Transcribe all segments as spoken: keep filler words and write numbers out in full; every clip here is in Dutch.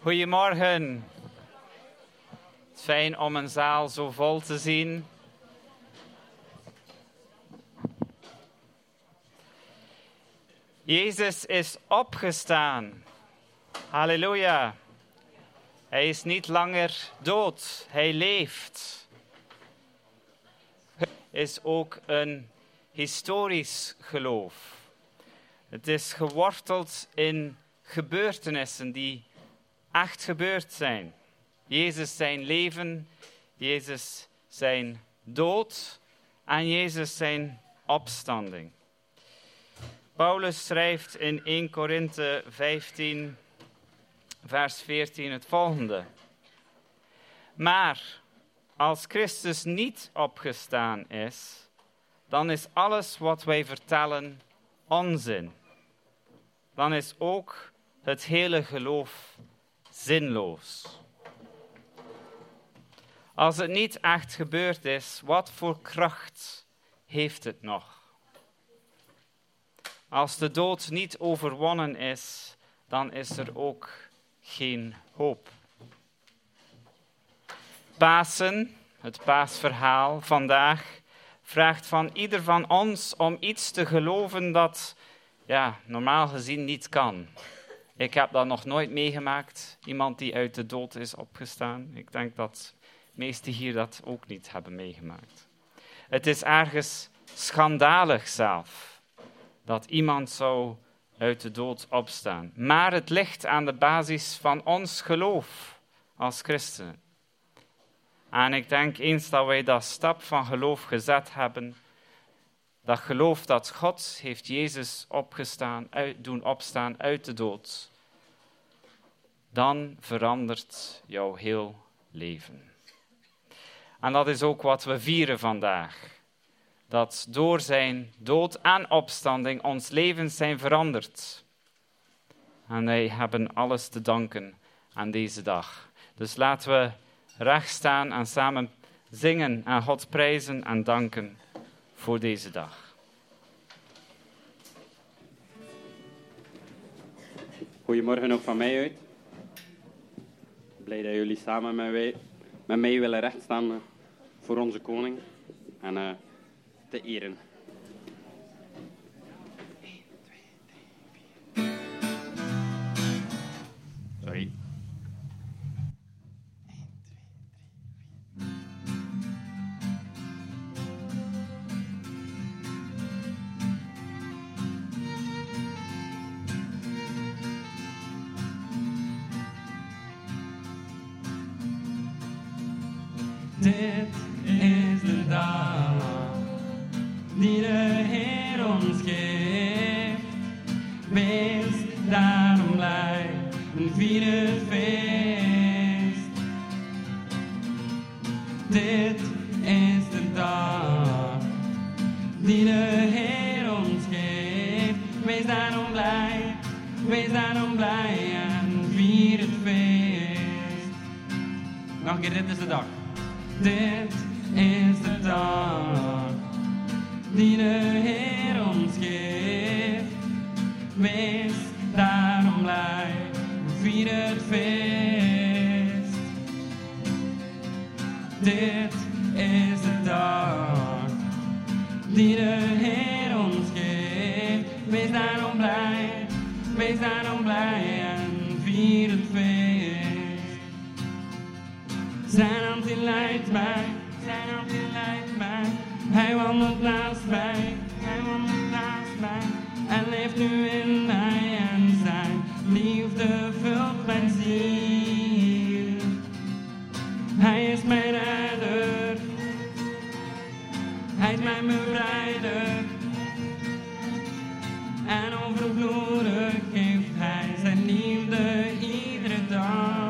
Goedemorgen. Het is fijn om een zaal zo vol te zien. Jezus is opgestaan. Halleluja. Hij is niet langer dood. Hij leeft. Het is ook een historisch geloof. Het is geworteld in gebeurtenissen die echt gebeurd zijn. Jezus zijn leven, Jezus zijn dood en Jezus zijn opstanding. Paulus schrijft in eerste Korinthe vijftien, vers veertien het volgende. Maar als Christus niet opgestaan is, dan is alles wat wij vertellen onzin. Dan is ook het hele geloof zinloos. Als het niet echt gebeurd is, wat voor kracht heeft het nog? Als de dood niet overwonnen is, dan is er ook geen hoop. Pasen, het paasverhaal vandaag, vraagt van ieder van ons om iets te geloven dat ja, normaal gezien niet kan. Ik heb dat nog nooit meegemaakt, iemand die uit de dood is opgestaan. Ik denk dat de meesten hier dat ook niet hebben meegemaakt. Het is ergens schandalig zelf dat iemand zou uit de dood opstaan. Maar het ligt aan de basis van ons geloof als christenen. En ik denk eens dat wij dat stap van geloof gezet hebben, dat geloof dat God heeft Jezus opgestaan, uit, doen opstaan uit de dood, dan verandert jouw heel leven. En dat is ook wat we vieren vandaag. Dat door zijn dood en opstanding ons levens zijn veranderd. En wij hebben alles te danken aan deze dag. Dus laten we recht staan en samen zingen en God prijzen en danken voor deze dag. Goedemorgen ook van mij uit. Blij dat jullie samen met mij, met mij willen rechtstaan voor onze koning en uh, te eren. Sorry. Dit is de dag die de Heer ons geeft. Wees daarom blij en vier het feest. Dit is de dag die de Heer ons geeft. Wees daarom blij, wees daarom blij en vier het feest. Nog een keer, dit is de dag. Dit is de dag die de Heer ons geeft. Wees daarom blij, vier het feest. Dit is de dag die de Heer ons geeft. Wees daarom blij, wees daarom blij en vier het feest. Zijn hand die leidt mij, zijn hand die leidt mij. Hij wandelt naast mij, hij wandelt naast mij. En leeft nu in mij en zijn liefde vult mijn ziel. Hij is mijn redder, hij is mijn bevrijder. En overvloedig geeft hij zijn liefde iedere dag.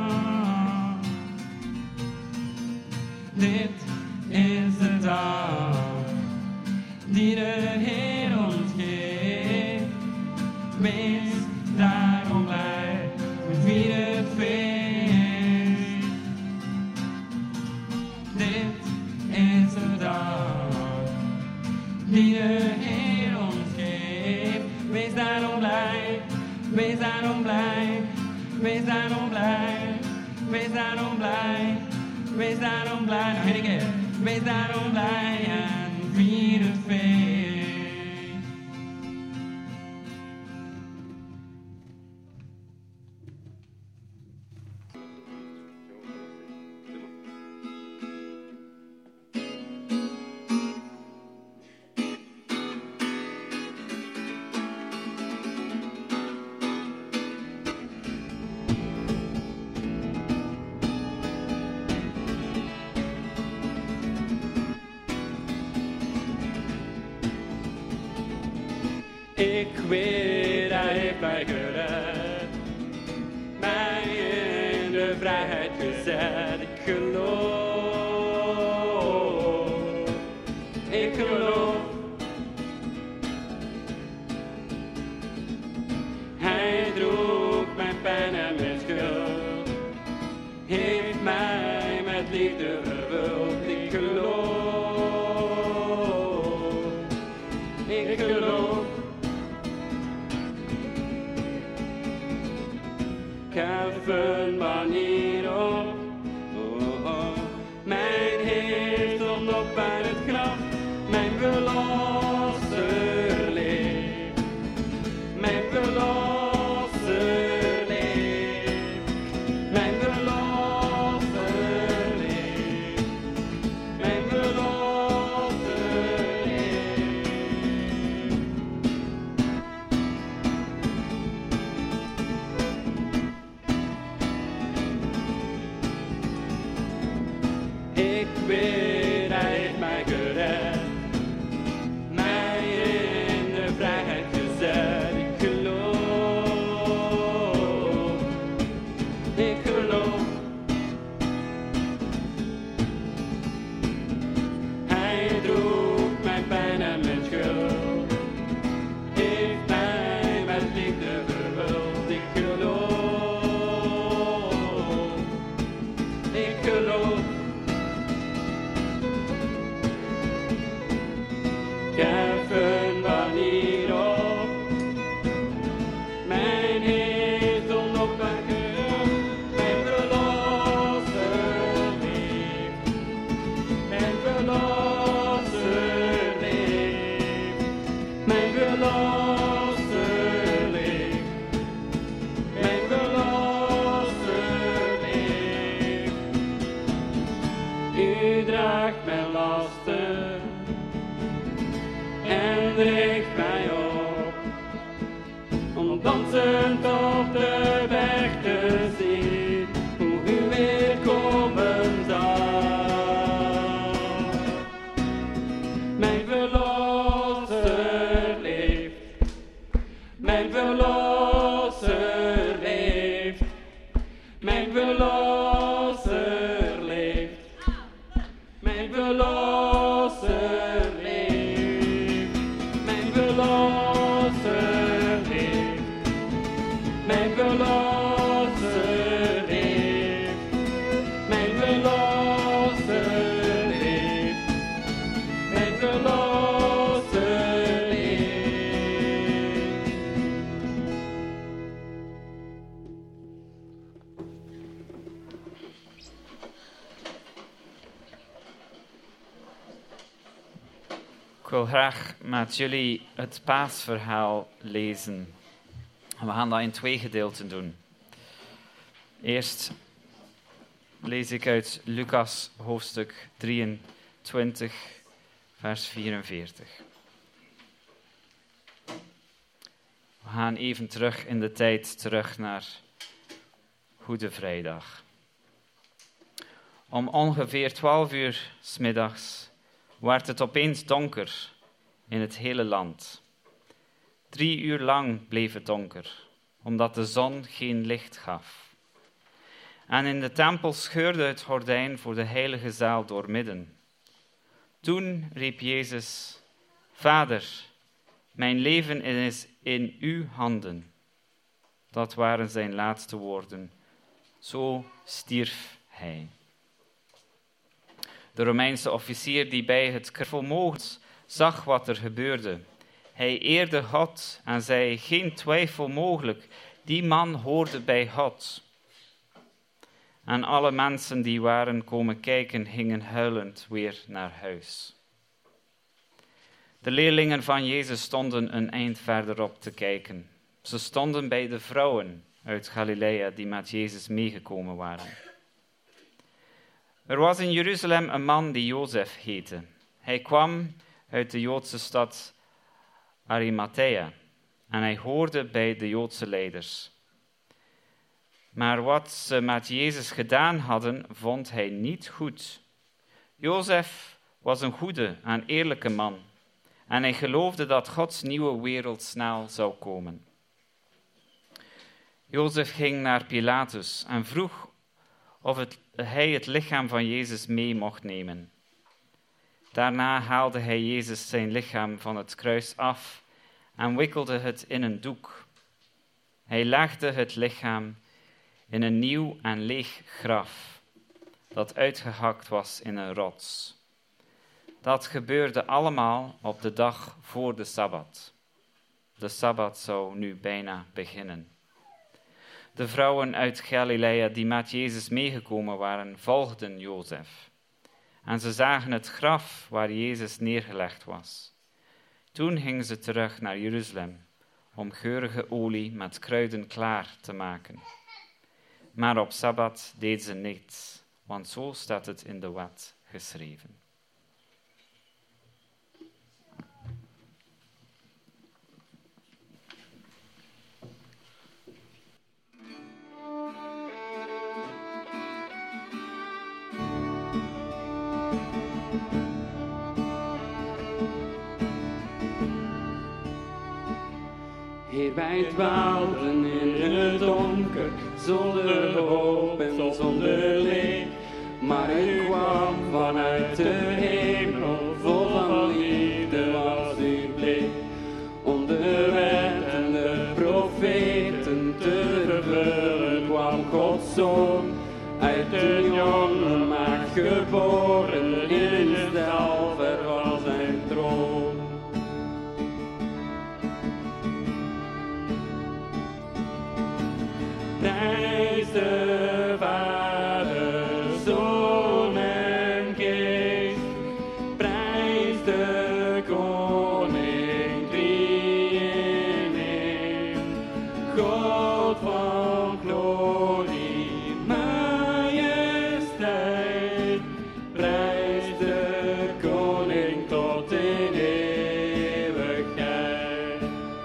Dit is de dag die de Heer ons geeft. Wees daarom blij, we vieren het feest. Dit is de dag die de Heer ons geeft. Wees daarom blij, wees daarom blij, wees daarom blij. wees daarom blij, wees daarom blij, nog één keer. Wees daarom blij en vier het feest. Ik weet, hij heeft mij gered, mij in de vrijheid gezet. Ik geloof, ik geloof. Hij droeg mijn pijn en mijn schuld, heeft mij met liefde vervuld. Ik geloof, ik geloof. Ik heb een manier op, oh, oh. Mijn Heer stond op bij het graf, mijn verlosser leeft, mijn verlosser leeft, mijn verlosser leeft, mijn verlosser leeft. Ik weet, hij heeft mij gered, mij in de vrijheid gezet. Ik geloof, ik geloof. Hij droeg mijn pijn en mijn schuld, heeft mij met liefde vervuld. Ik geloof, ik geloof. Ik heb een manier op, mijn Heer stond op mijn graf, mijn verlosser leeft, mijn verlosser leeft, mijn verlosser leeft, mijn verlosser leeft. U draagt mijn lasten en richt mij op, om dansend op de weg te zien hoe u weer komen zal. Mijn verlosser leeft, mijn verlosser leeft, mijn verlosser leeft, mijn verlosser leeft. Mijn verlosser leeft, mijn verlosser leeft, mijn verlosser leeft, mijn verlosser leeft. Ik wil graag met jullie het paasverhaal lezen. En we gaan dat in twee gedeelten doen. Eerst lees ik uit Lucas hoofdstuk drieëntwintig, vers vierenveertig. We gaan even terug in de tijd, terug naar Goede Vrijdag. Om ongeveer twaalf uur 's middags werd het opeens donker in het hele land. Drie uur lang bleef het donker, omdat de zon geen licht gaf. En in de tempel scheurde het gordijn voor de heilige zaal doormidden. Toen riep Jezus: Vader, mijn leven is in uw handen. Dat waren zijn laatste woorden. Zo stierf hij. De Romeinse officier die bij het kruiselmoord zag wat er gebeurde. Hij eerde God en zei: geen twijfel mogelijk, die man hoorde bij God. En alle mensen die waren komen kijken, gingen huilend weer naar huis. De leerlingen van Jezus stonden een eind verderop te kijken. Ze stonden bij de vrouwen uit Galilea die met Jezus meegekomen waren. Er was in Jeruzalem een man die Jozef heette. Hij kwam uit de Joodse stad Arimathea en hij hoorde bij de Joodse leiders. Maar wat ze met Jezus gedaan hadden, vond hij niet goed. Jozef was een goede en eerlijke man en hij geloofde dat Gods nieuwe wereld snel zou komen. Jozef ging naar Pilatus en vroeg of het, hij het lichaam van Jezus mee mocht nemen. Daarna haalde hij Jezus zijn lichaam van het kruis af en wikkelde het in een doek. Hij legde het lichaam in een nieuw en leeg graf, dat uitgehakt was in een rots. Dat gebeurde allemaal op de dag voor de Sabbat. De Sabbat zou nu bijna beginnen. De vrouwen uit Galilea die met Jezus meegekomen waren, volgden Jozef. En ze zagen het graf waar Jezus neergelegd was. Toen gingen ze terug naar Jeruzalem om geurige olie met kruiden klaar te maken. Maar op Sabbat deden ze niets, want zo staat het in de wet geschreven. Heer, wij dwaalden in het donker, zonder hoop en zonder licht. Maar u kwam vanuit de hemel, vol van liefde was uw blik. Om de wet en de profeten te vervullen kwam Gods Zoon. Uit de jonge maagd geboren, in de stal ver was zijn troon. Prijs de Vader, Zoon en Geest. Prijs de Koning, drie in één. God van glorie, majesteit. Prijs de Koning tot in eeuwigheid.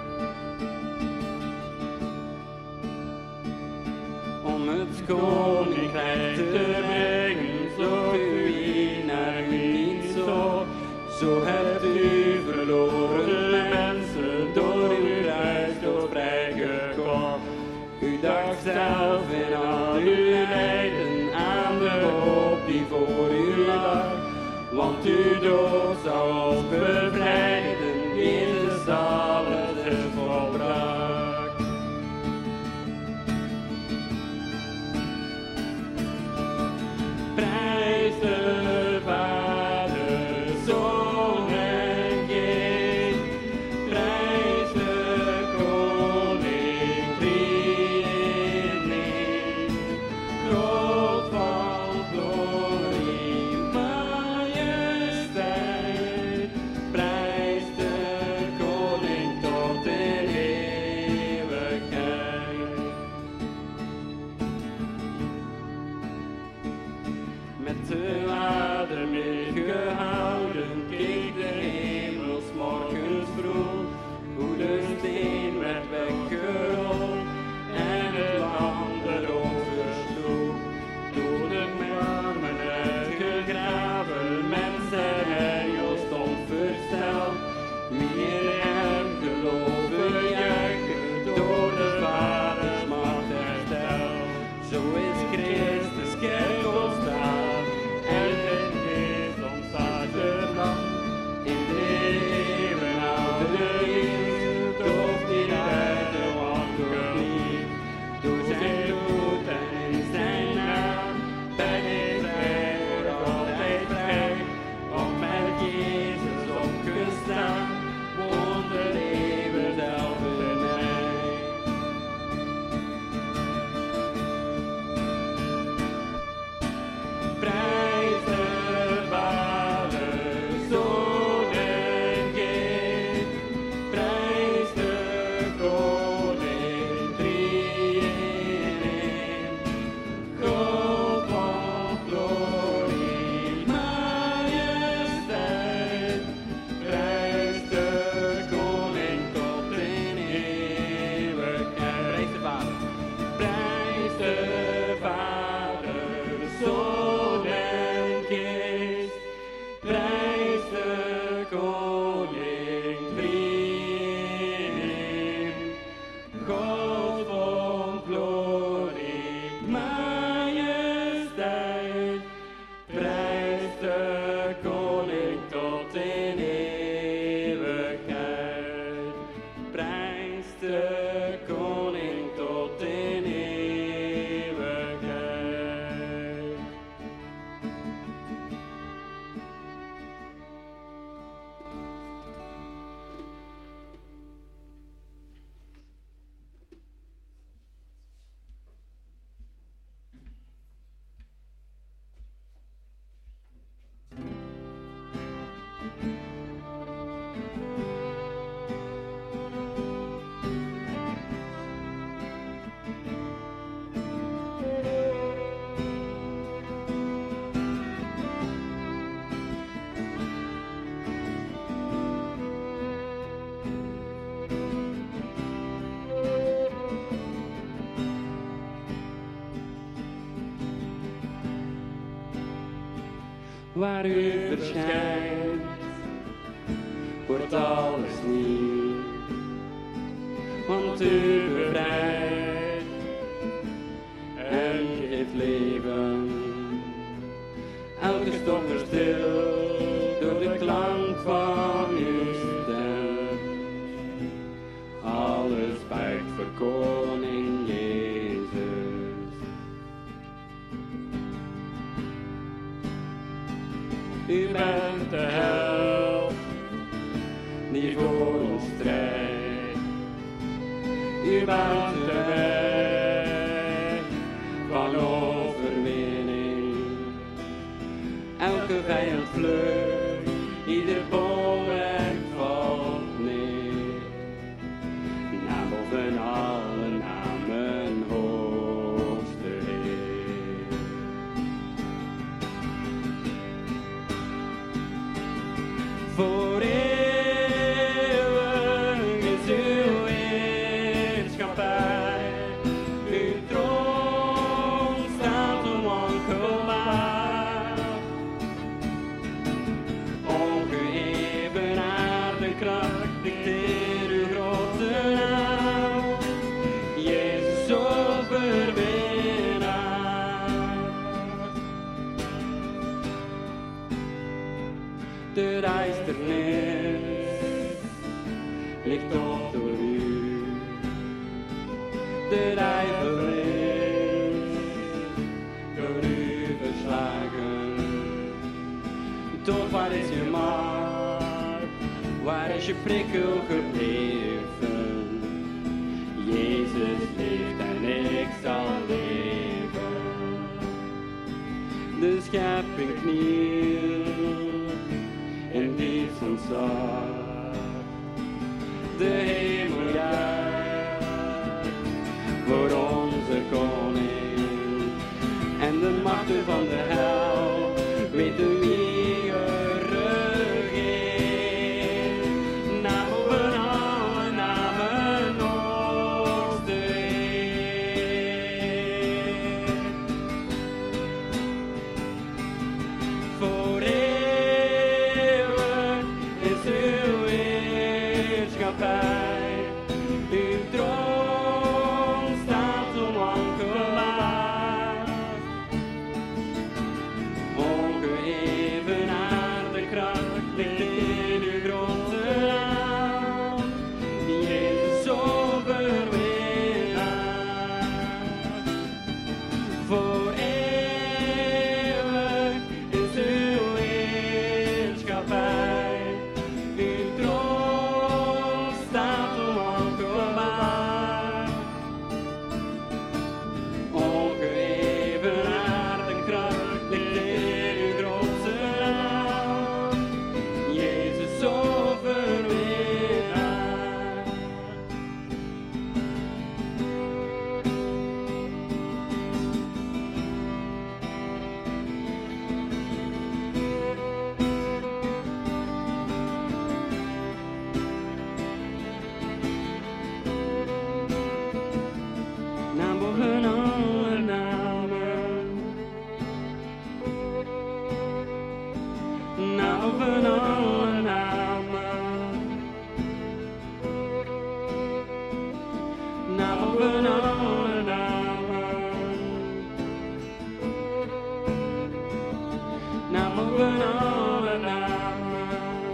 Om het koninkrijk te brengen, zocht u hier naar u niet zo. Zo hebt u verloren mensen door uw kruis tot vrijgekocht. U dacht zelf in al uw lijden aan de hoop die voor u lag. Want uw dood zou ons bevrijden, Jezus alles is volbracht. Prijs de Vader, Zoon en Geest. Prijs de Koning, drie in één. God van glorie, majesteit. Prijs waar u verschijnt, wordt alles nieuw, want u bevrijdt en geeft leven. Elke stok er stil door de klank van uw stem. Alles buigt voor koning Jezus. U bent de held die voor ons strijdt. U bent de weg van overwinning. Elke vijand vlucht, ieder bolwerk valt neer. Naam boven alle namen, hoogste Heer. Voor eeuwig is uw heerschappij. Uw troon staat onwankelbaar. Ongeëvenaarde kracht dicteert uw grote naam. Jezus overwinnaar. De duisternis ligt op door u. De duivel is door u verslagen. Toch waar is je macht? Waar is je prikkel gebleven? Jezus leeft en ik zal leven. De schepping knielt in diep ontzag. De hemel juicht voor onze koning. En de machten van de hel weten wie er regeert. Naam boven alle namen, hoogste Heer. Voor eeuwig is uw heerschappij. Uw troon staat onwankelbaar. Ongeëvenaarde kracht ligt in uw grote naam. Jezus overwinnaar. Voor eeuwig is uw heerschappij. Uw troon staat onwankelbaar. Ongeëvenaarde kracht ligt in uw grote naam. Jezus overwinnaar. Naam boven alle namen. Naam boven alle namen. Naam boven alle namen. Naam boven alle namen.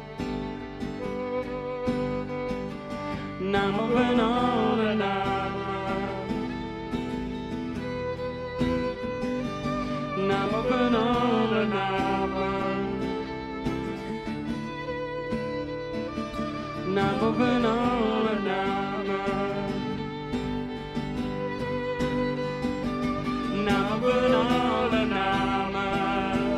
Naam boven alle namen. Naam boven alle namen. Naam boven alle namen. Naam boven alle namen.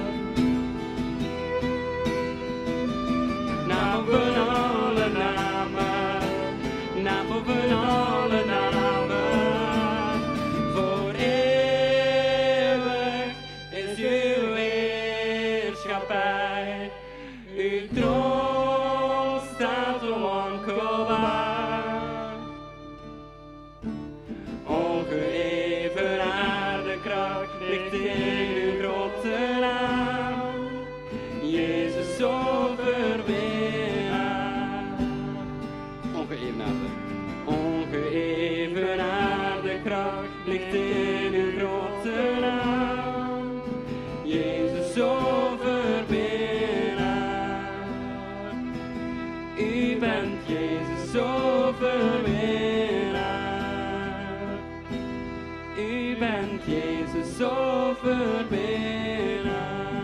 Naam boven alle namen. Naam boven alle namen. Voor eeuwig is uw U bent Jezus overwinnaar.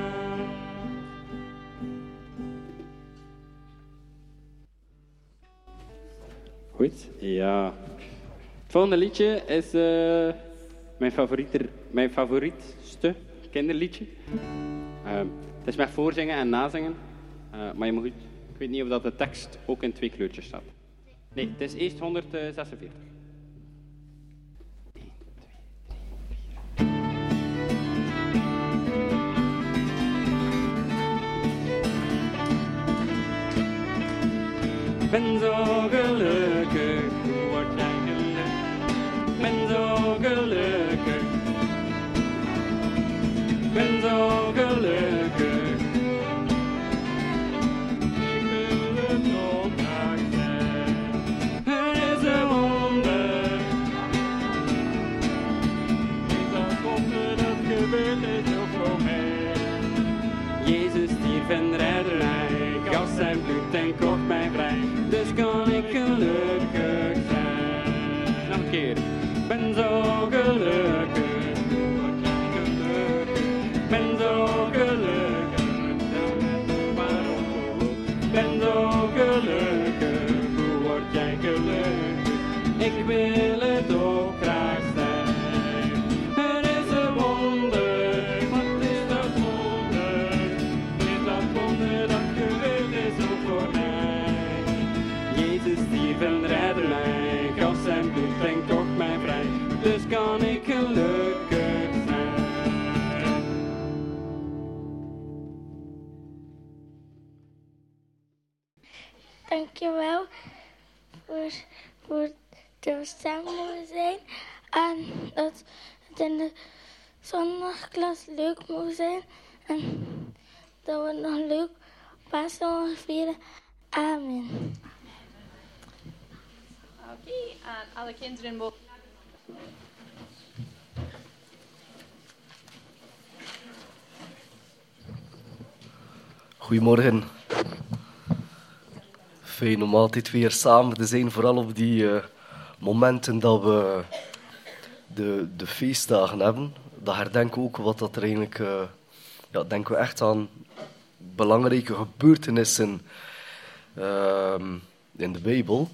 Goed, ja. Het volgende liedje is uh, mijn, favoriete, mijn favorietste kinderliedje. Uh, het is met voorzingen en nazingen. Uh, maar je moet goed, ik weet niet of dat de tekst ook in twee kleurtjes staat. Nee, het is eerst honderdzesenveertig. Ik ben zo gelukkig, hoe word jij gelukkig? Ik ben zo gelukkig. Ik ben zo gelukkig. Ik wil het ook graag zijn. Het is een wonder. Is dat wonder dat gebeurd is ook voor mij. Jezus stierf en redde mij, gaf zijn bloed en kocht mij vrij. Dus kan ik gelukkig zijn. Nog een keer. Ik ben zo gelukkig. Word jij gelukkig? Ik ben zo gelukkig. Waarom? Ik ben zo gelukkig. Hoe word jij gelukkig? Ik wil het ook graag zijn. Het is een wonder. Wat is dat wonder? Is dat wonder dat gebeurd is ook voor mij? Jezus stierf en redde mij, gaf zijn bloed en kocht mij vrij. Dus kan ik gelukkig zijn. Dankjewel voor, voor dat we samen mogen zijn. En dat het in de zondagklas leuk moet zijn. En dat we nog leuk Pasen mogen vieren. Amen. Oké, okay, en alle kinderen mogen. Goedemorgen. Fijn om altijd weer samen te zijn, vooral op die uh, momenten dat we de, de feestdagen hebben. Dat herdenken we ook wat dat er eigenlijk, uh, ja, denken we echt aan belangrijke gebeurtenissen uh, in de Bijbel.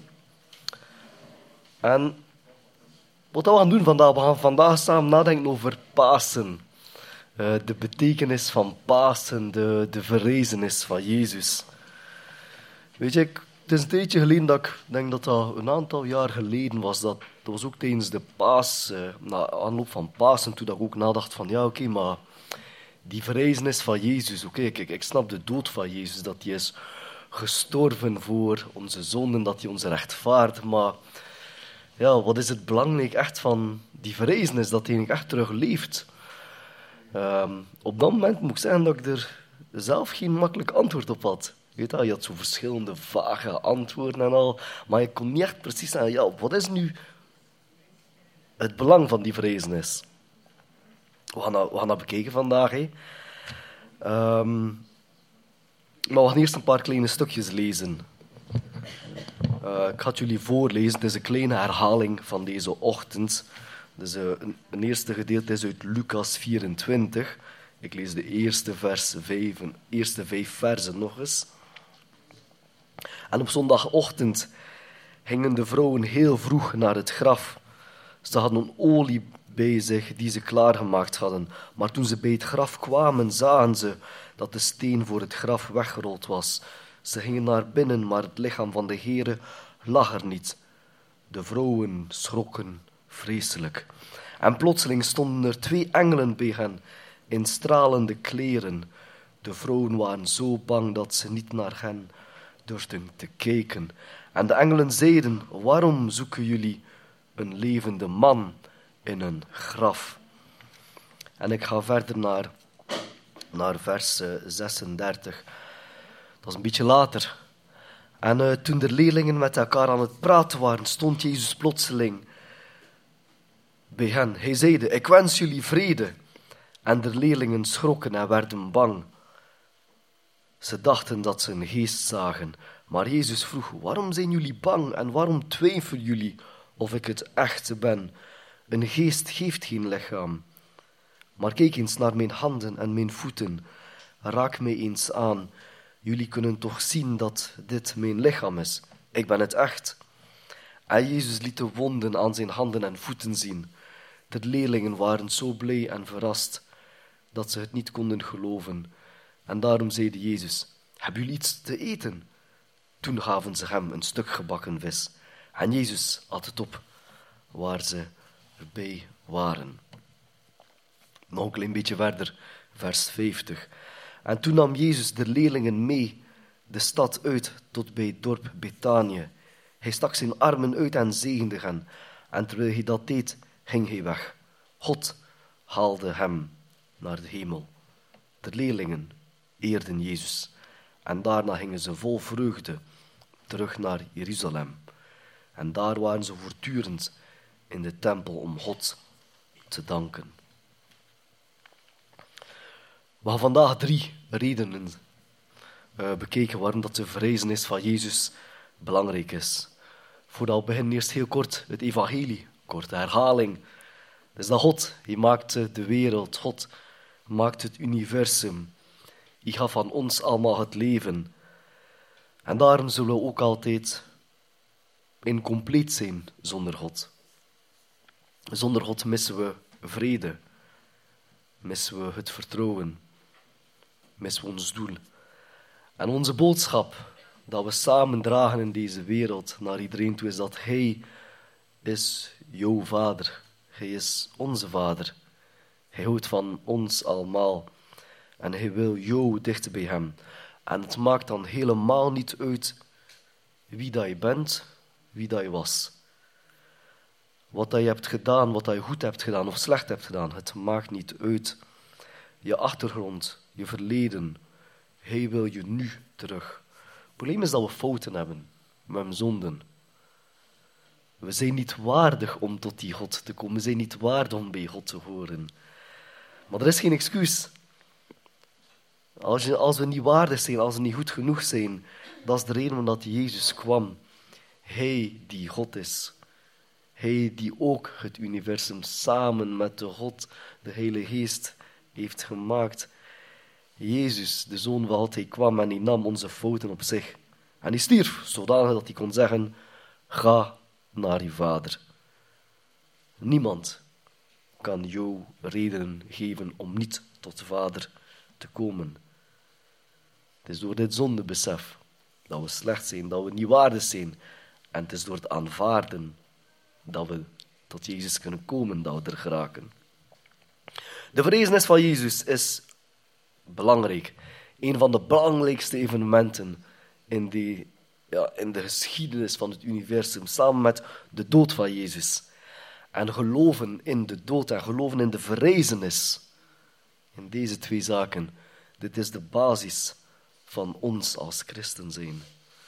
En wat we gaan doen vandaag, we gaan vandaag samen nadenken over Pasen. Uh, de betekenis van Pasen, de, de verrezenis van Jezus. Weet je, ik, het is een tijdje geleden dat ik denk dat dat een aantal jaar geleden was. Dat, dat was ook tijdens de Paas, uh, na aanloop van Pasen, toen ik ook nadacht van ja, oké, okay, maar die verrezenis van Jezus, oké, okay, ik, ik snap de dood van Jezus, dat hij is gestorven voor onze zonden, dat hij ons rechtvaardigt, maar ja, wat is het belangrijk echt van die verrezenis, dat hij echt terug leeft? Um, op dat moment moet ik zeggen dat ik er zelf geen makkelijk antwoord op had. Weet je, je had zo verschillende vage antwoorden en al, maar je kon niet echt precies zeggen, ja, wat is nu het belang van die verrezenis? We gaan dat, we gaan dat bekijken vandaag. Hè. Um, maar we gaan eerst een paar kleine stukjes lezen. Uh, ik ga het jullie voorlezen. Het is een kleine herhaling van deze ochtend. Dus, uh, een, een eerste gedeelte is uit Lucas vierentwintig. Ik lees de eerste, vers vijf, eerste vijf versen nog eens. En op zondagochtend gingen de vrouwen heel vroeg naar het graf. Ze hadden olie bij zich die ze klaargemaakt hadden. Maar toen ze bij het graf kwamen, zagen ze dat de steen voor het graf weggerold was. Ze gingen naar binnen, maar het lichaam van de Heere lag er niet. De vrouwen schrokken vreselijk. En plotseling stonden er twee engelen bij hen, in stralende kleren. De vrouwen waren zo bang dat ze niet naar hen durfden te kijken. En de engelen zeiden, waarom zoeken jullie een levende man in een graf? En ik ga verder naar, naar vers zesendertig. Dat is een beetje later. En uh, toen de leerlingen met elkaar aan het praten waren, stond Jezus plotseling bij hen. Hij zeide, ik wens jullie vrede. En de leerlingen schrokken en werden bang. Ze dachten dat ze een geest zagen. Maar Jezus vroeg, waarom zijn jullie bang en waarom twijfelen jullie of ik het echte ben? Een geest heeft geen lichaam. Maar kijk eens naar mijn handen en mijn voeten. Raak mij eens aan. Jullie kunnen toch zien dat dit mijn lichaam is. Ik ben het echt. En Jezus liet de wonden aan zijn handen en voeten zien. De leerlingen waren zo blij en verrast dat ze het niet konden geloven. En daarom zeide Jezus, hebben jullie iets te eten? Toen gaven ze hem een stuk gebakken vis. En Jezus at het op waar ze bij waren. Nog een klein beetje verder, vers vijftig. En toen nam Jezus de leerlingen mee de stad uit tot bij het dorp Betanië. Hij stak zijn armen uit en zegende hen. En terwijl hij dat deed, ging hij weg. God haalde hem naar de hemel. De leerlingen eerden Jezus. En daarna gingen ze vol vreugde terug naar Jeruzalem. En daar waren ze voortdurend in de tempel om God te danken. We gaan vandaag drie redenen uh, bekijken waarom dat de verrijzenis van Jezus belangrijk is. Voordat we beginnen, eerst heel kort het evangelie, korte herhaling. Dus dat God, hij maakte de wereld, God maakte het universum. Hij gaf aan ons allemaal het leven. En daarom zullen we ook altijd incompleet zijn zonder God. Zonder God missen we vrede, missen we het vertrouwen, missen we ons doel. En onze boodschap dat we samen dragen in deze wereld naar iedereen toe is dat Hij is jouw vader. Hij is onze vader. Hij houdt van ons allemaal. En Hij wil jou dicht bij Hem. En het maakt dan helemaal niet uit wie dat je bent, wie dat je was. Wat dat je hebt gedaan, wat dat je goed hebt gedaan of slecht hebt gedaan, het maakt niet uit. Je achtergrond, je verleden, Hij wil je nu terug. Het probleem is dat we fouten hebben, we hebben zonden. We zijn niet waardig om tot die God te komen, we zijn niet waardig om bij God te horen. Maar er is geen excuus. Als, je, als we niet waardig zijn, als we niet goed genoeg zijn, dat is de reden waarom dat Jezus kwam. Hij die God is. Hij die ook het universum samen met de God, de Heilige Geest, heeft gemaakt. Jezus, de Zoon van God, hij kwam en hij nam onze fouten op zich. En hij stierf, zodanig dat hij kon zeggen, ga naar je vader. Niemand kan jou redenen geven om niet tot de vader te komen. Het is door dit zondebesef dat we slecht zijn, dat we niet waardig zijn. En het is door het aanvaarden dat we tot Jezus kunnen komen, dat we er geraken. De verrijzenis van Jezus is belangrijk. Een van de belangrijkste evenementen in, die, ja, in de geschiedenis van het universum, samen met de dood van Jezus. En geloven in de dood en geloven in de verrijzenis, in deze twee zaken, dit is de basis van ons als christen zijn.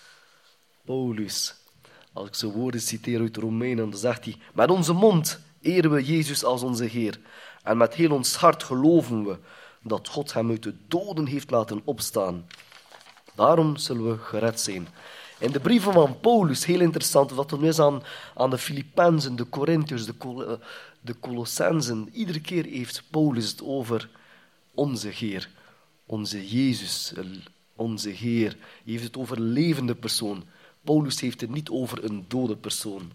Paulus, als ik zijn woorden citeer uit Romeinen, dan zegt hij, met onze mond eren we Jezus als onze Heer. En met heel ons hart geloven we dat God hem uit de doden heeft laten opstaan. Daarom zullen we gered zijn. In de brieven van Paulus, heel interessant, wat er is aan, aan de Filippenzen, de Corinthiërs, de, Col- de Colossensen. Iedere keer heeft Paulus het over onze Heer, onze Jezus, onze Heer. Hij heeft het over een levende persoon. Paulus heeft het niet over een dode persoon.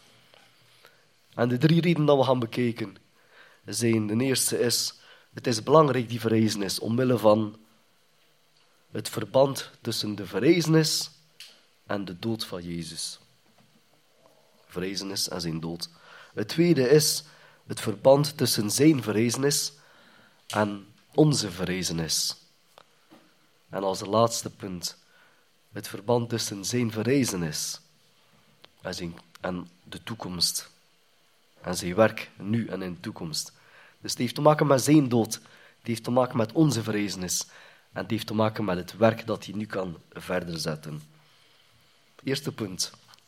En de drie redenen dat we gaan bekijken zijn, de eerste is, het is belangrijk die verrijzenis, omwille van het verband tussen de verrijzenis en de dood van Jezus. Verrijzenis en zijn dood. Het tweede is het verband tussen zijn verrijzenis en onze verrijzenis. En als laatste punt, het verband tussen zijn verrijzenis en, zijn, en de toekomst. En zijn werk nu en in de toekomst. Dus het heeft te maken met zijn dood. Het heeft te maken met onze verrijzenis. En het heeft te maken met het werk dat hij nu kan verder zetten. Eerste punt.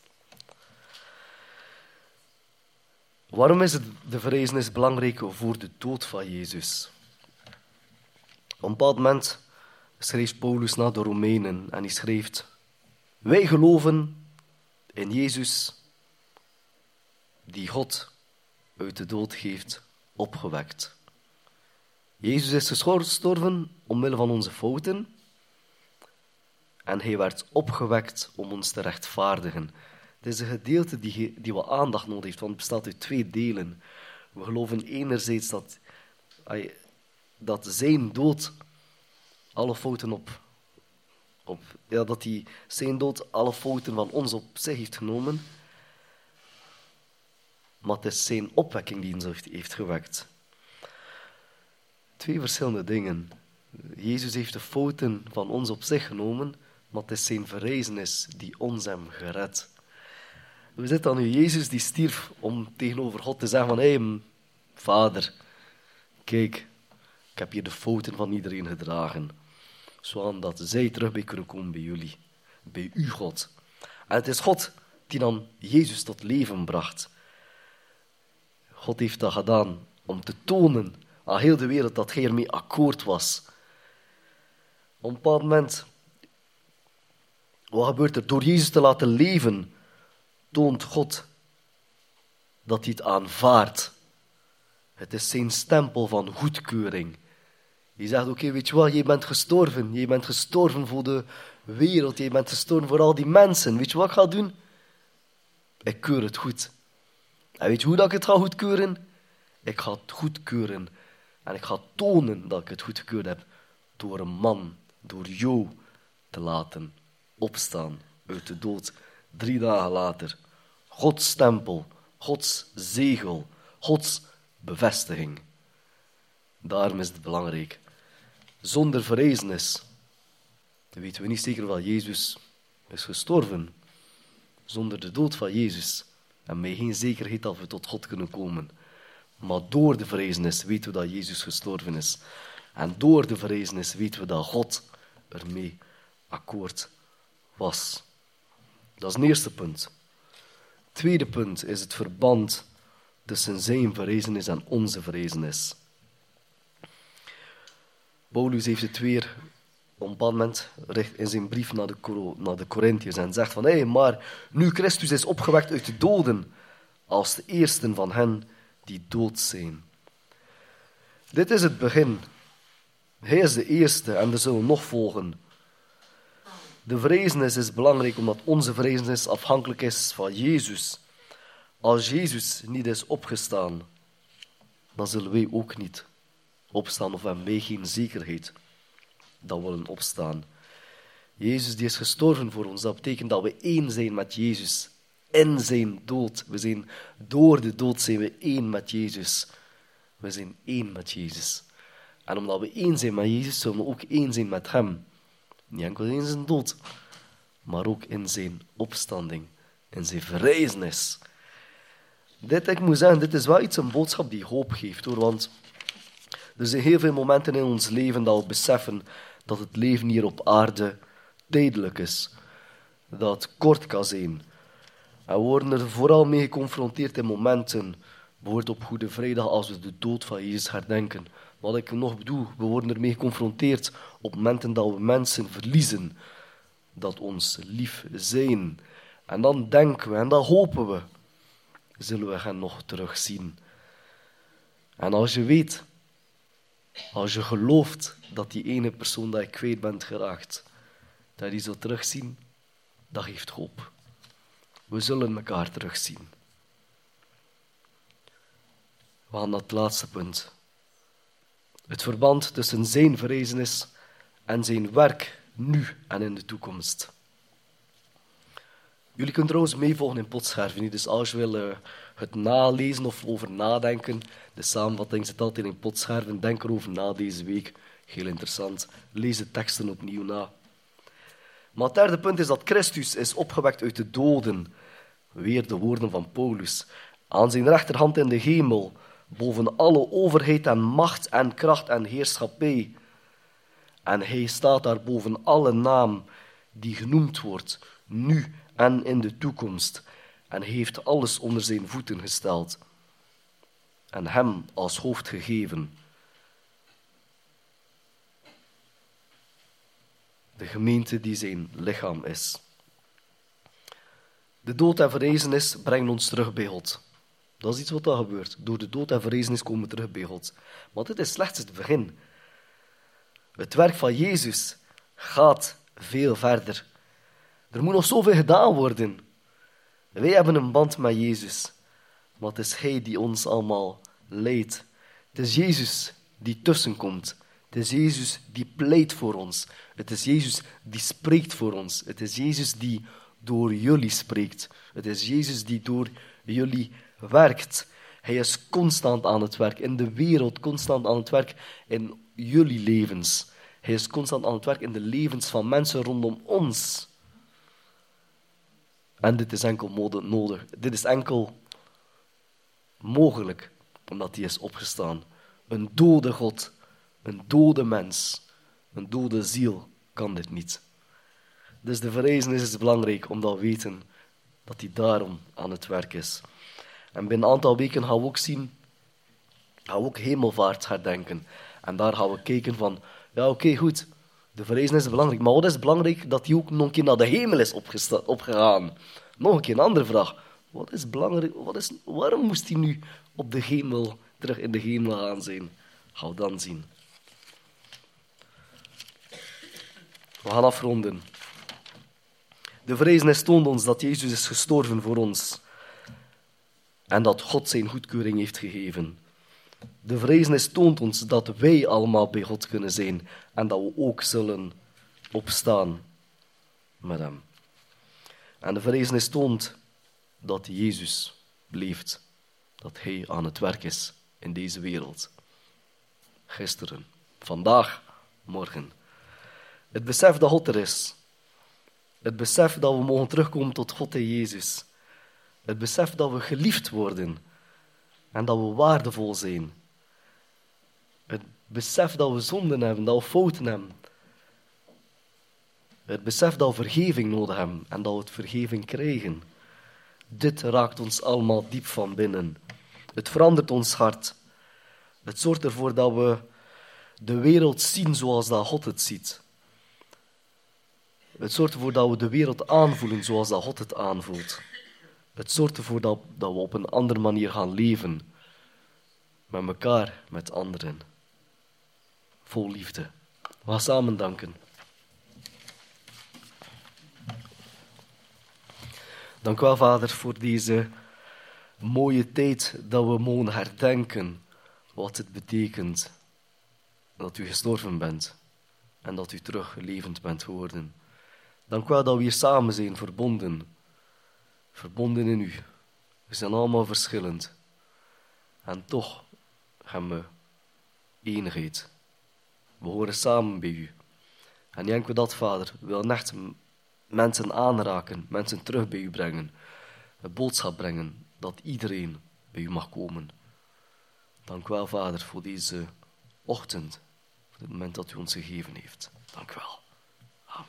Waarom is het de verrijzenis belangrijk voor de dood van Jezus? Op een bepaald moment schreef Paulus naar de Romeinen en hij schreef: wij geloven in Jezus, die God uit de dood heeft opgewekt. Jezus is gestorven omwille van onze fouten en hij werd opgewekt om ons te rechtvaardigen. Het is een gedeelte die, die wat aandacht nodig heeft, want het bestaat uit twee delen. We geloven enerzijds dat, dat zijn dood alle fouten op, op ja, dat hij zijn dood alle fouten van ons op zich heeft genomen, maar het is zijn opwekking die ons heeft gewekt. Twee verschillende dingen. Jezus heeft de fouten van ons op zich genomen, maar het is zijn verrijzenis die ons hem gered. We zitten dan nu Jezus die stierf om tegenover God te zeggen van, hé, hey, Vader, kijk, ik heb hier de fouten van iedereen gedragen, zodat zij terug bij kunnen komen bij jullie, bij u, God. En het is God die dan Jezus tot leven bracht. God heeft dat gedaan om te tonen aan heel de wereld dat hij ermee akkoord was. Op een bepaald moment, wat gebeurt er? Door Jezus te laten leven, toont God dat hij het aanvaardt. Het is zijn stempel van goedkeuring. Hij zegt, oké, okay, weet je wat, je bent gestorven. Je bent gestorven voor de wereld. Je bent gestorven voor al die mensen. Weet je wat ik ga doen? Ik keur het goed. En weet je hoe dat ik het ga goedkeuren? Ik ga het goedkeuren. En ik ga tonen dat ik het goedgekeurd heb. Door een man, door jou, te laten opstaan uit de dood. Drie dagen later. Gods stempel, Gods zegel, Gods bevestiging. Daarom is het belangrijk. Zonder verrijzenis weten we niet zeker wel Jezus is gestorven. Zonder de dood van Jezus hebben wij geen zekerheid dat we tot God kunnen komen. Maar door de verrijzenis weten we dat Jezus gestorven is. En door de verrijzenis weten we dat God ermee akkoord was. Dat is het eerste punt. Het tweede punt is het verband tussen zijn verrijzenis en onze verrijzenis. Paulus heeft het weer op een bepaald moment in zijn brief naar de, naar de Corinthiërs en zegt van, hé, hey, maar nu Christus is opgewekt uit de doden, als de eersten van hen die dood zijn. Dit is het begin. Hij is de eerste en er zullen nog volgen. De verrijzenis is belangrijk omdat onze verrijzenis afhankelijk is van Jezus. Als Jezus niet is opgestaan, dan zullen wij ook niet opstaan of hebben wij geen zekerheid dat we willen opstaan. Jezus die is gestorven voor ons, dat betekent dat we één zijn met Jezus. In zijn dood. We zijn, door de dood zijn we één met Jezus. We zijn één met Jezus. En omdat we één zijn met Jezus, zullen we ook één zijn met hem. Niet enkel in zijn dood, maar ook in zijn opstanding, in zijn verrijzenis. Dit, ik moet zeggen, dit is wel iets, een boodschap die hoop geeft, hoor, want er zijn heel veel momenten in ons leven dat we beseffen dat het leven hier op aarde tijdelijk is. Dat het kort kan zijn. En we worden er vooral mee geconfronteerd in momenten, bijvoorbeeld op Goede Vrijdag, als we de dood van Jezus herdenken. Wat ik nog bedoel, we worden ermee geconfronteerd op momenten dat we mensen verliezen, dat ons lief zijn. En dan denken we, en dan hopen we, zullen we hen nog terugzien. En als je weet, als je gelooft dat die ene persoon dat je kwijt bent geraakt, dat je die zult terugzien, dat geeft hoop. We zullen elkaar terugzien. We gaan naar het laatste punt. Het verband tussen zijn verrijzenis en zijn werk nu en in de toekomst. Jullie kunnen trouwens meevolgen in Potscherven. Dus als je wil uh, het nalezen of over nadenken, de samenvatting zit altijd in Potscherven. Denk erover na deze week. Heel interessant. Lees de teksten opnieuw na. Maar het derde punt is dat Christus is opgewekt uit de doden. Weer de woorden van Paulus. Aan zijn rechterhand in de hemel, boven alle overheid en macht en kracht en heerschappij. En hij staat daar boven alle naam die genoemd wordt, nu en in de toekomst. En hij heeft alles onder zijn voeten gesteld. En hem als hoofd gegeven. De gemeente die zijn lichaam is. De dood en verrijzenis brengen ons terug bij God. Dat Dat is iets wat daar gebeurt. Door de dood en verrezenis komen we terug bij God. Maar dit is slechts het begin. Het werk van Jezus gaat veel verder. Er moet nog zoveel gedaan worden. Wij hebben een band met Jezus. Maar het is Hij die ons allemaal leidt. Het is Jezus die tussenkomt. Het is Jezus die pleit voor ons. Het is Jezus die spreekt voor ons. Het is Jezus die door jullie spreekt. Het is Jezus die door jullie werkt. Hij is constant aan het werk. In de wereld, constant aan het werk in jullie levens. Hij is constant aan het werk in de levens van mensen rondom ons. En dit is enkel nodig. Dit is enkel mogelijk, omdat hij is opgestaan. Een dode God, een dode mens, een dode ziel kan dit niet. Dus de verrezenis is belangrijk, omdat we weten dat hij daarom aan het werk is. En binnen een aantal weken gaan we ook zien, gaan we ook hemelvaart herdenken. En daar gaan we kijken van, ja oké, okay, goed, de verrezenis is belangrijk, maar wat is belangrijk? Dat hij ook nog een keer naar de hemel is opgesta- opgegaan. Nog een keer een andere vraag. Wat is belangrijk? Wat is, waarom moest hij nu op de hemel, terug in de hemel gaan zijn? Gaan we dan zien. We gaan afronden. De verrezenis toont ons dat Jezus is gestorven voor ons. En dat God zijn goedkeuring heeft gegeven. De verrezenis toont ons dat wij allemaal bij God kunnen zijn. En dat we ook zullen opstaan met hem. En de verrezenis toont dat Jezus leeft. Dat hij aan het werk is in deze wereld. Gisteren, vandaag, morgen. Het besef dat God er is. Het besef dat we mogen terugkomen tot God en Jezus. Het besef dat we geliefd worden. En dat we waardevol zijn. Het besef dat we zonden hebben, dat we fouten hebben. Het besef dat we vergeving nodig hebben en dat we het vergeving krijgen. Dit raakt ons allemaal diep van binnen. Het verandert ons hart. Het zorgt ervoor dat we de wereld zien zoals dat God het ziet. Het zorgt ervoor dat we de wereld aanvoelen zoals dat God het aanvoelt. Het zorgt ervoor dat, dat we op een andere manier gaan leven. Met elkaar, met anderen. Vol liefde. We gaan samen danken. Dank u wel, Vader, voor deze mooie tijd dat we mogen herdenken wat het betekent dat u gestorven bent en dat u terug levend bent geworden. Dank u wel dat we hier samen zijn, verbonden. Verbonden in u. We zijn allemaal verschillend. En toch hebben we eenigheid. We horen samen bij u. En niet enkel dat, Vader, we willen echt mensen aanraken, mensen terug bij u brengen. Een boodschap brengen dat iedereen bij u mag komen. Dank u wel, Vader, voor deze ochtend, voor het moment dat u ons gegeven heeft. Dank u wel. Amen.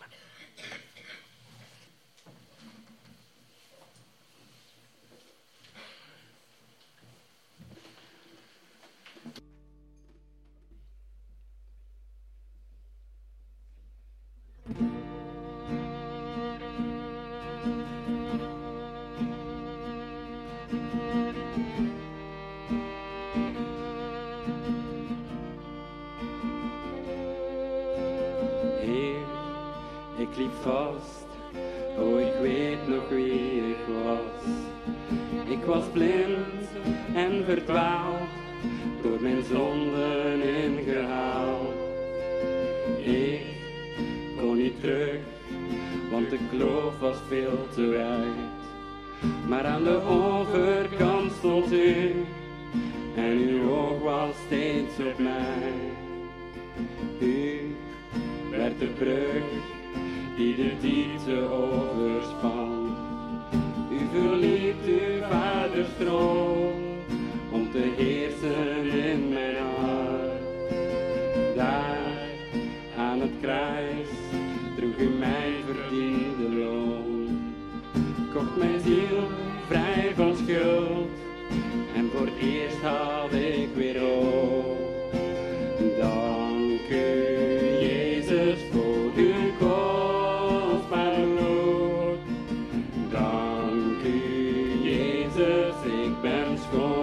Ik liep vast, oh ik weet nog wie ik was. Ik was blind en verdwaald, door mijn zonden ingehaald. Ik kon niet terug, want de kloof was veel te wijd. Maar aan de overkant stond u, en uw oog was steeds op mij. U werd de brug die de diepte overspant. U verliet uw vaders troon om te heersen in mijn hart. Daar aan het kruis droeg u mijn verdiende loon. Kocht mijn ziel vrij van schuld en voor het eerst had ik weer hoop. Dank u, Jezus, voor uw kostbare bloed. Dank u, Jezus, ik ben schoon.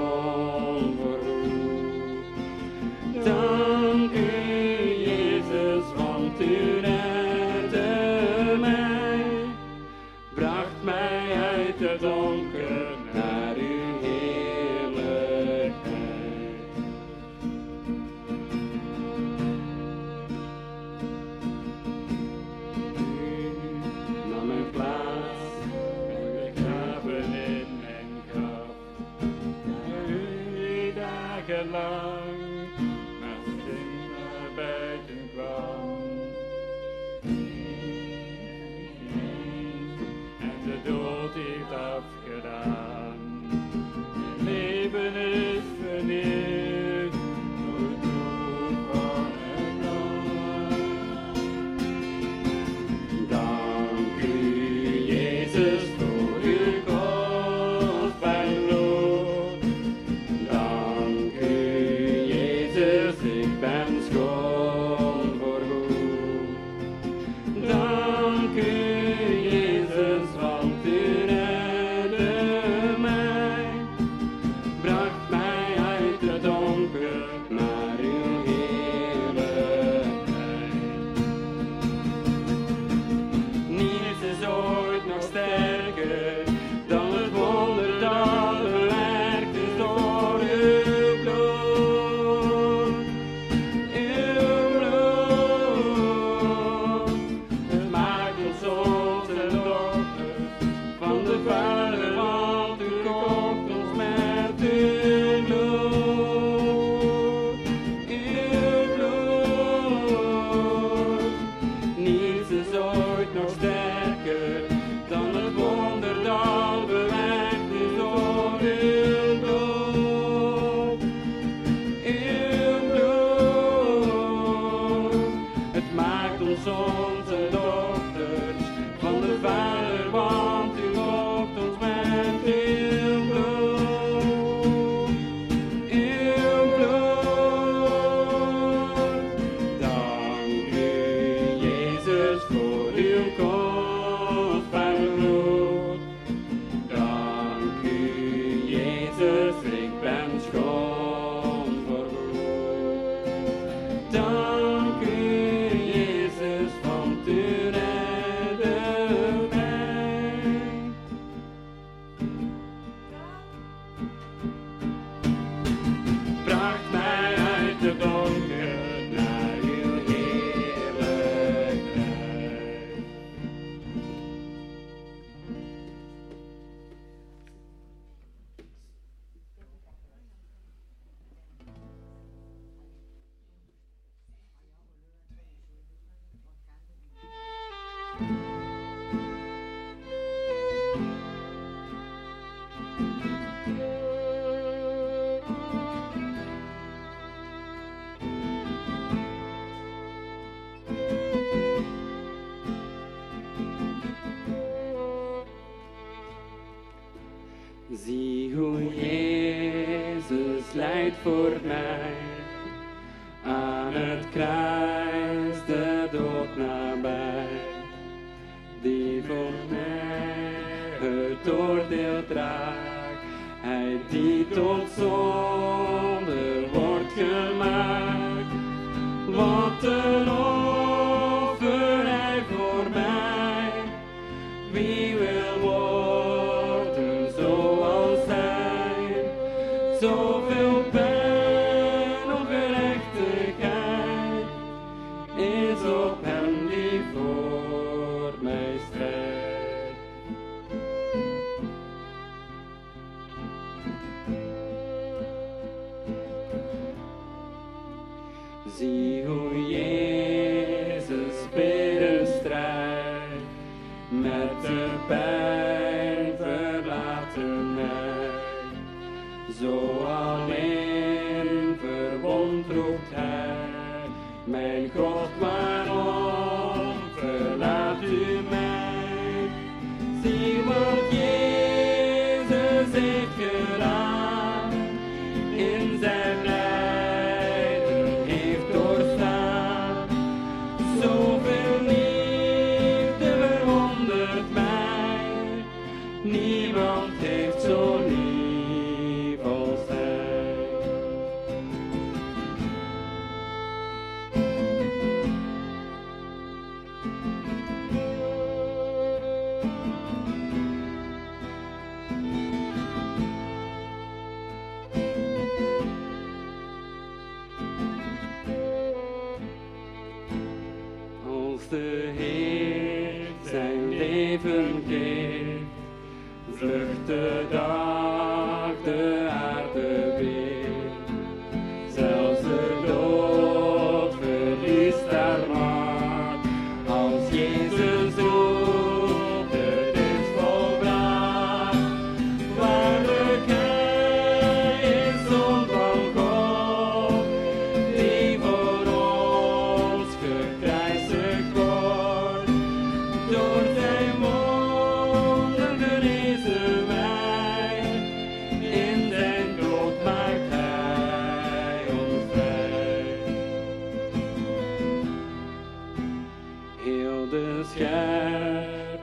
lang, maar stil naar buiten kwam. En de dood heeft afgedaan. Het leven is vernieuwd door het bloed van het lam. Dank u, Jezus, voor uw kostbaar bloed. Dank u, Jezus, ik ben schoon voorgoed. Dank u, Jezus, want u redde mij. Bracht mij uit het donker naar uw heerlijkheid. Niets is ooit nog sterker dan het wonder dat bewerkt is door uw bloed. Uw bloed, het maakt ons zons en dochters van de Vader, want u koopt ons met uw bloed. Uw bloed, niets is ooit nog sterker dan het wonder dat bewerkt is door uw bloed. Uw bloed, het maakt ons zons en dochters van de Vader, want u koopt ons met uw bloed. Uw bloed, dank u, Jezus, voor uw kostbaar bloed. Dank u, Jezus, ik ben schoon voorgoed. Dank u, Jezus, want u redde mij. Bracht mij uit de donker naar uw heerlijkheid. Zie hoe Jezus lijdt voor mij, aan het kruis de dood nabij, die voor mij het oordeel draagt, hij die tot zonde wordt gemaakt. Wat een offer hij voor mij, wie wil worden zoals hij, zoveel pijn of gerechtigheid is op hem die voor mij strijdt. Zie hoe Jezus bidden strijdt, met de pijn verlaten mij. Zo alleen verwond roept hij, mijn God, waarom verlaat u mij? Zie wat Jezus heeft gedaan, in zijn lijden heeft doorstaan. Zoveel liefde verwondert mij, niemand heeft zo lief als hij. Als de Heer zijn leven geeft, vlucht de dag de aarde weer.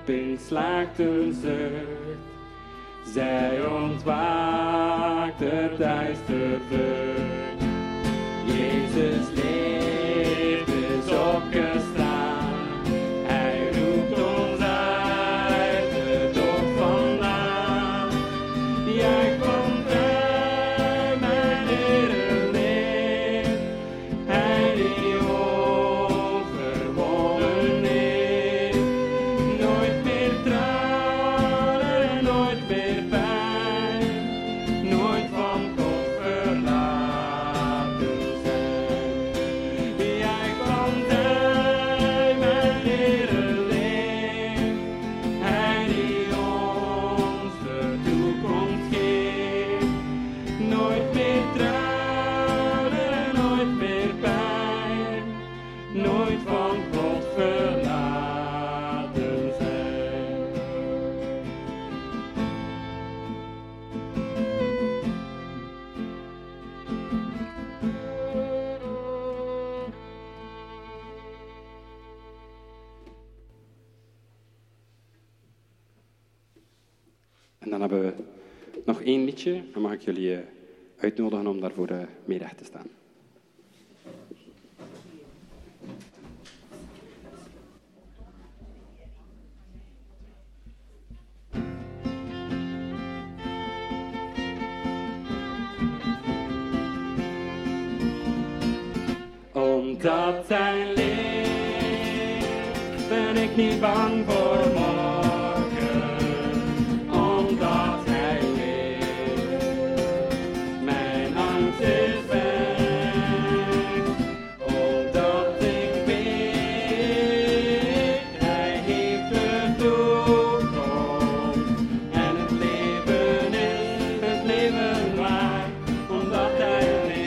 Pin slaakt een zucht. Zij ontwaakt het duister. Jezus leeft, is opgestaan. Hij roept ons uit de dood vandaan. Jij komt bij mijn Heere leeft. Hij die overwonnen heeft. Nooit meer tranen en nooit meer pijn. Nooit van God verlaten zijn. Jij komt bij mijn Heere leeft. Hij die ons de toekomst geeft. Nooit meer tranen en nooit meer pijn. Nooit van God verlaten zijn. En dan hebben we nog één liedje. Dan mag ik jullie eh, uitnodigen om daarvoor eh, mee recht te staan. Omdat hij leeft, ben ik niet bang voor morgen. Omdat hij leeft, mijn angst is weg. Omdat ik weet, hij heeft de toekomst. En het leven is het leven waard, omdat hij leeft.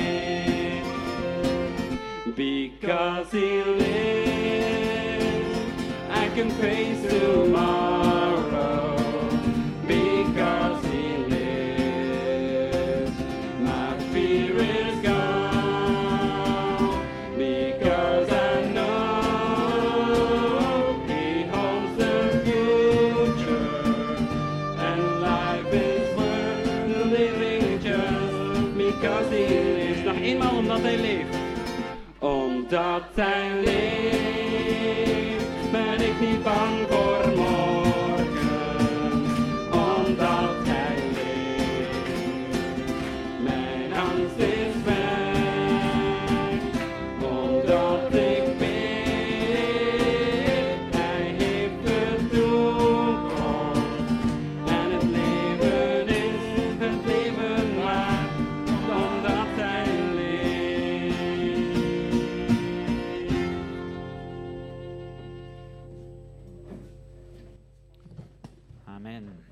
Because he lives, I can face tomorrow. Because he lives, my fear is gone. Because I know he holds the future. And life is worth living just because he lives. Nog eenmaal omdat hij leeft. Omdat hij leeft, ben ik niet bang voor morgen. Omdat hij leeft, mijn angst is weg. Omdat ik weet, hij heeft de toekomst. En het leven is het leven waard, omdat hij leeft. Amen.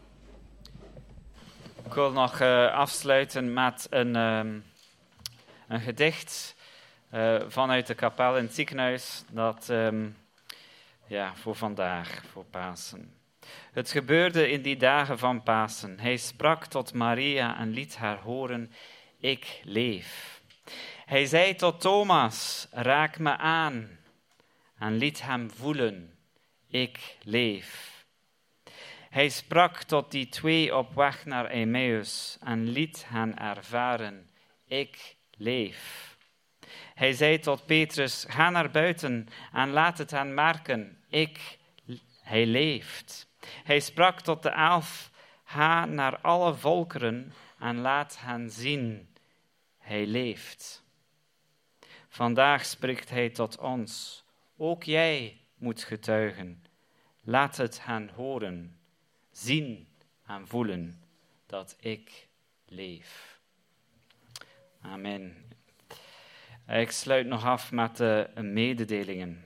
Ik wil nog uh, afsluiten met een, um, een gedicht uh, vanuit de kapel in het ziekenhuis. Dat, um, ja, voor vandaag, voor Pasen. Het gebeurde in die dagen van Pasen. Hij sprak tot Maria en liet haar horen, ik leef. Hij zei tot Thomas, raak me aan. En liet hem voelen, ik leef. Hij sprak tot die twee op weg naar Emmaus en liet hen ervaren, ik leef. Hij zei tot Petrus, ga naar buiten en laat het hen merken, ik, hij leeft. Hij sprak tot de elf, ga naar alle volkeren en laat hen zien, hij leeft. Vandaag spreekt hij tot ons, ook jij moet getuigen, laat het hen horen. Zien en voelen dat ik leef. Amen. Ik sluit nog af met de mededelingen.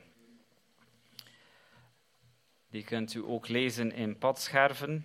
Die kunt u ook lezen in Potscherven.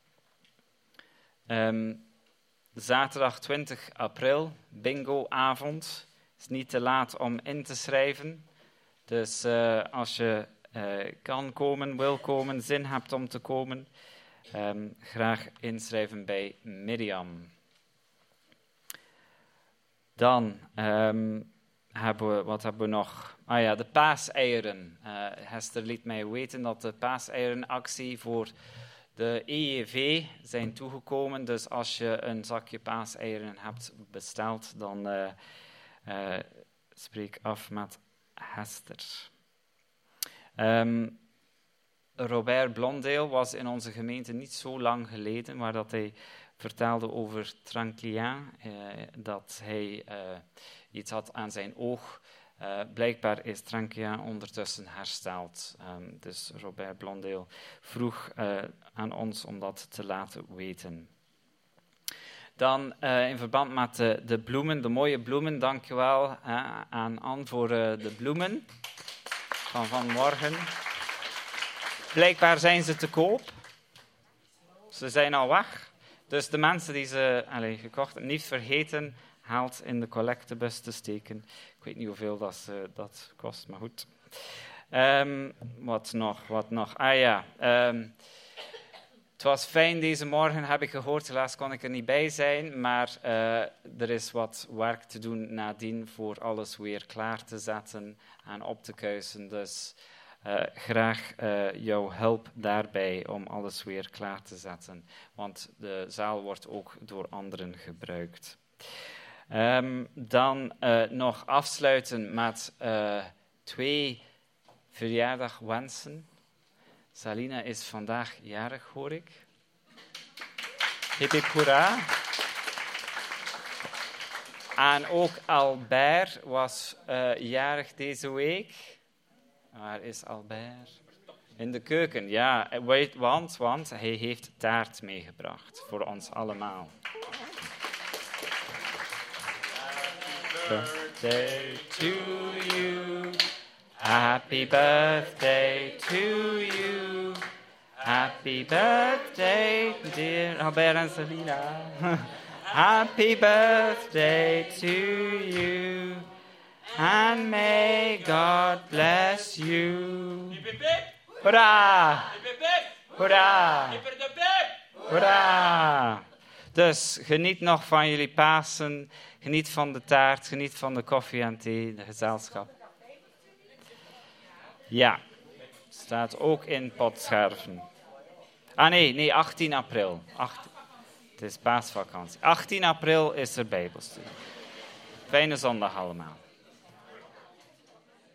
Um, zaterdag twintig april, bingoavond. Het is niet te laat om in te schrijven. Dus uh, als je uh, kan komen, wil komen, zin hebt om te komen, um, graag inschrijven bij Mirjam. Dan um, hebben we, wat hebben we nog? Ah ja, de paaseieren. Uh, Hester liet mij weten dat de paaseirenactie voor de E J V zijn toegekomen. Dus als je een zakje paaseieren hebt besteld, dan uh, uh, spreek af met Hester. Um, Robert Blondeel was in onze gemeente niet zo lang geleden, waar dat hij vertelde over Tranclien, uh, dat hij uh, iets had aan zijn oog. Uh, blijkbaar is Tranclien ondertussen hersteld. Um, dus Robert Blondeel vroeg uh, aan ons om dat te laten weten. Dan uh, in verband met de, de bloemen, de mooie bloemen, dankjewel uh, aan Anne voor uh, de bloemen van vanmorgen. Blijkbaar zijn ze te koop. Ze zijn al weg. Dus de mensen die ze allez, gekocht hebben, niet vergeten, haalt in de collectebus te steken. Ik weet niet hoeveel dat, ze, dat kost, maar goed. Um, wat nog, wat nog? Ah ja, um, het was fijn deze morgen, heb ik gehoord. Helaas kon ik er niet bij zijn, maar uh, er is wat werk te doen nadien voor alles weer klaar te zetten en op te kuisen. Dus uh, graag uh, jouw hulp daarbij om alles weer klaar te zetten. Want de zaal wordt ook door anderen gebruikt. Um, dan uh, nog afsluiten met uh, twee verjaardagwensen. Salina is vandaag jarig, hoor ik. Hip hip hoera. En ook Albert was uh, jarig deze week. Waar is Albert? In de keuken, ja. Want, want hij heeft taart meegebracht voor ons allemaal. Birthday to you. Happy birthday to you. Happy birthday, dear Albert en Selina. Happy birthday to you. And may God bless you. Hoera! Hoera! Hoera! Dus geniet nog van jullie Pasen. Geniet van de taart, geniet van de koffie en thee, de gezelschap. Ja, staat ook in Potscherven. Ah nee, nee, achttien april. Acht, het is paasvakantie. achttien april is er Bijbelstudie. Fijne zondag allemaal.